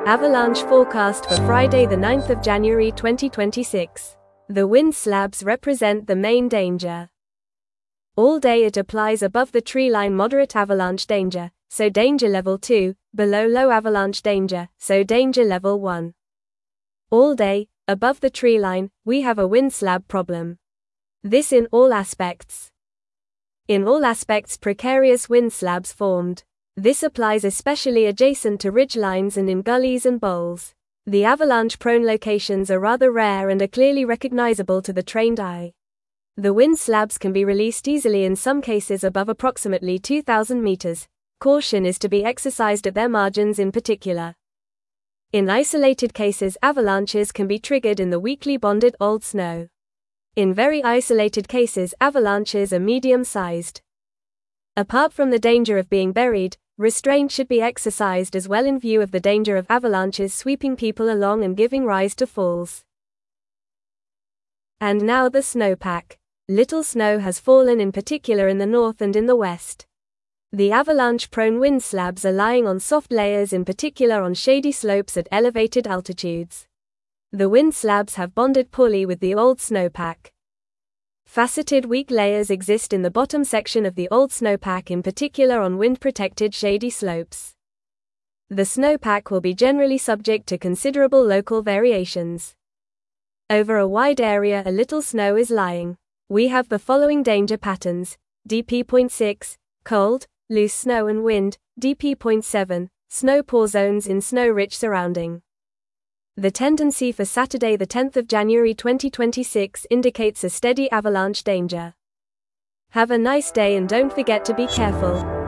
Avalanche forecast for Friday the 9th of January 2026. The wind slabs represent the main danger. All day it applies above the tree line moderate avalanche danger, so danger level 2, below low avalanche danger, so danger level 1. All day, above the tree line, we have a wind slab problem. This in all aspects. In all aspects precarious wind slabs formed. This applies especially adjacent to ridge lines and in gullies and bowls. The avalanche-prone locations are rather rare and are clearly recognizable to the trained eye. The wind slabs can be released easily in some cases above approximately 2,000 meters. Caution is to be exercised at their margins in particular. In isolated cases, avalanches can be triggered in the weakly bonded old snow. In very isolated cases, avalanches are medium-sized. Apart from the danger of being buried, restraint should be exercised as well in view of the danger of avalanches sweeping people along and giving rise to falls. And now the snowpack. Little snow has fallen in particular in the north and in the west. The avalanche-prone wind slabs are lying on soft layers in particular on shady slopes at elevated altitudes. The wind slabs have bonded poorly with the old snowpack. Faceted weak layers exist in the bottom section of the old snowpack, in particular on wind-protected shady slopes. The snowpack will be generally subject to considerable local variations. Over a wide area a little snow is lying. We have the following danger patterns: DP.6, cold, loose snow and wind, DP.7, snow pour zones in snow-rich surrounding. The tendency for Saturday the 10th of January 2026 indicates a steady avalanche danger. Have a nice day and don't forget to be careful.